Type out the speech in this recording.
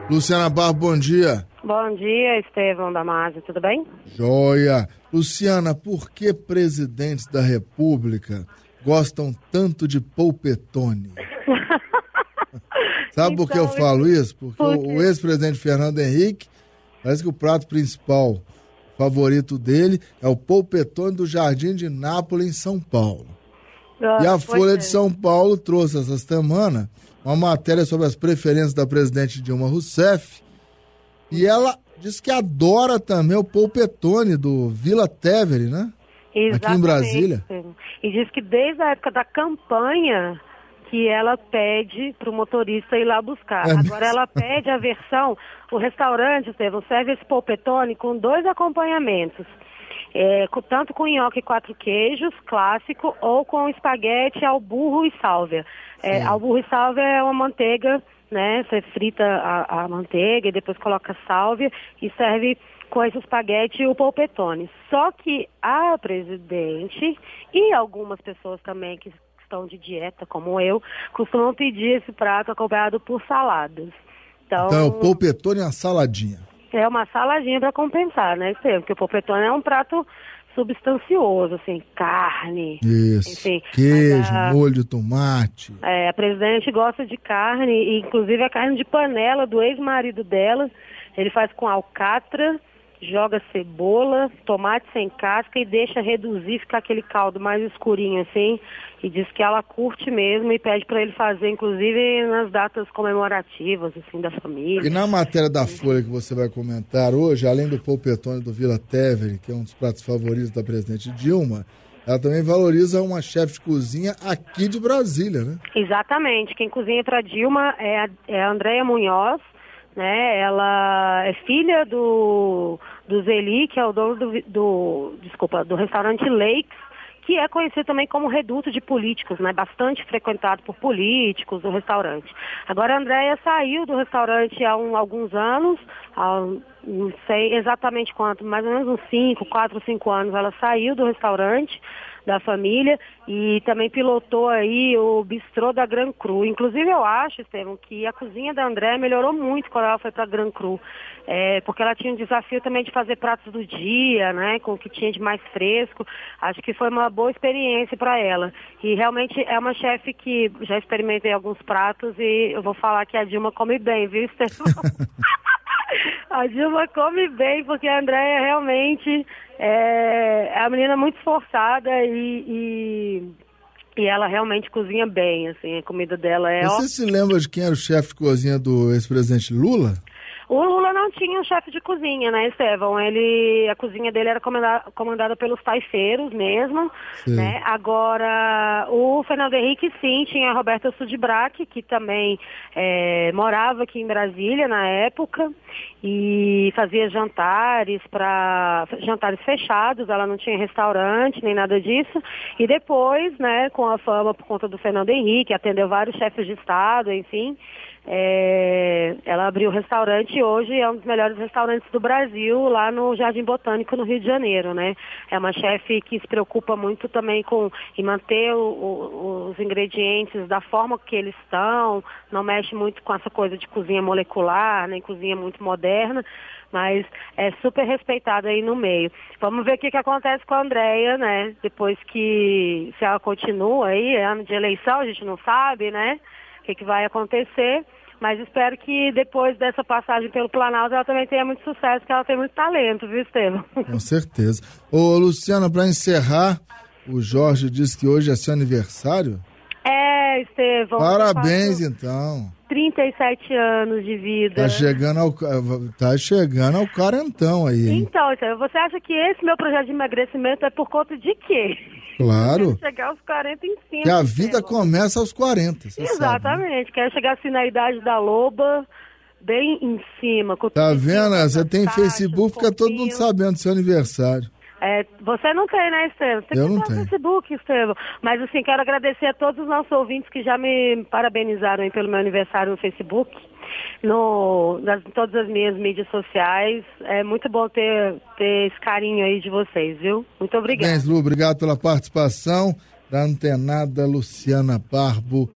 Luciana Barbo, bom dia. Bom dia, Estevão Damasio, tudo bem? Joia. Luciana, por que presidentes da República gostam tanto de polpetone? Sabe por que eu falo isso? Porque o ex-presidente Fernando Henrique, parece que o prato principal favorito dele é o polpetone do Jardim de Nápoles, em São Paulo. E a Folha de São Paulo trouxe essa semana uma matéria sobre as preferências da presidente Dilma Rousseff, e ela diz que adora também o polpetone do Vila Tevere, né? Exatamente. Aqui em Brasília. E diz que desde a época da campanha que ela pede para o motorista ir lá buscar. Agora ela pede a versão, o restaurante, Estevão, serve esse polpetone com 2 acompanhamentos. Tanto com nhoque 4 queijos, clássico, ou com espaguete ao burro e sálvia. Ao burro e sálvia é uma manteiga, né? Você frita a manteiga e depois coloca sálvia e serve com esse espaguete e o polpetone. Só que a presidente e algumas pessoas também que estão de dieta, como eu, costumam pedir esse prato acompanhado por saladas. Então, o polpetone é uma saladinha. É uma saladinha para compensar, né, Estevão? Porque o polpetone é um prato substancioso, assim, carne. Isso, enfim, queijo, molho de tomate. A presidente gosta de carne, e inclusive a carne de panela do ex-marido dela. Ele faz com alcatra, joga cebola, tomate sem casca e deixa reduzir, ficar aquele caldo mais escurinho assim, e diz que ela curte mesmo e pede para ele fazer, inclusive nas datas comemorativas, assim, da família. E na matéria da Folha que você vai comentar hoje, além do polpetone do Vila Tevere, que é um dos pratos favoritos da presidente Dilma, ela também valoriza uma chefe de cozinha aqui de Brasília, né? Exatamente. Quem cozinha para Dilma é a Andréia Munhoz, né? Ela é filha do Zeli, que é o dono do restaurante Lakes, que é conhecido também como reduto de políticos, né? Bastante frequentado por políticos, o restaurante. Agora a Andréia saiu do restaurante há alguns anos, não sei exatamente quanto, mais ou menos uns 4 ou 5 anos ela saiu do restaurante da família e também pilotou aí o bistrô da Gran Cru. Inclusive eu acho, Estevão, que a cozinha da Andréia melhorou muito quando ela foi para a Gran Cru, porque ela tinha um desafio também de fazer pratos do dia, né, com o que tinha de mais fresco. Acho que foi uma boa experiência para ela. E realmente é uma chefe que já experimentei alguns pratos e eu vou falar que a Dilma come bem, viu, Estevão? A Dilma come bem, porque a Andréia realmente é uma menina muito esforçada e ela realmente cozinha bem, assim, a comida dela é... Você se lembra de quem era o chefe de cozinha do ex-presidente Lula? O Lula não tinha um chefe de cozinha, né, Estevão? A cozinha dele era comandada pelos taifeiros mesmo, né? Agora, o Fernando Henrique, sim, tinha a Roberta Sudbrack, que também morava aqui em Brasília na época e fazia jantares fechados, ela não tinha restaurante nem nada disso. E depois, né, com a fama por conta do Fernando Henrique, atendeu vários chefes de Estado, enfim... ela abriu o restaurante e hoje é um dos melhores restaurantes do Brasil, lá no Jardim Botânico, no Rio de Janeiro, né? É uma chefe que se preocupa muito também em manter os ingredientes da forma que eles estão, não mexe muito com essa coisa de cozinha molecular, nem cozinha muito moderna, mas é super respeitada aí no meio. Vamos ver o que acontece com a Andréia, né? Depois se ela continua aí, é ano de eleição, a gente não sabe, né? O que vai acontecer, mas espero que depois dessa passagem pelo Planalto ela também tenha muito sucesso, porque ela tem muito talento, viu, Estevão? Com certeza. Ô, Luciana, para encerrar, o Jorge disse que hoje é seu aniversário? Estevão. Parabéns, então. 37 anos de vida. Tá chegando ao quarentão aí, hein? Então, você acha que esse meu projeto de emagrecimento é por conta de quê? Claro. Quero chegar aos 40 em cima. Que a vida começa aos 40, você Exatamente. sabe, né? Quero chegar assim na idade da loba, bem em cima. Tá vendo? Você tem Facebook, fica todo mundo sabendo do seu aniversário. Você não tem, né, Estevão? Você Eu tem não no tenho. Facebook, Estevão. Mas, assim, quero agradecer a todos os nossos ouvintes que já me parabenizaram aí pelo meu aniversário no Facebook, em todas as minhas mídias sociais. É muito bom ter esse carinho aí de vocês, viu? Muito obrigada. Bem, Lu, obrigado pela participação da antenada Luciana Barbo.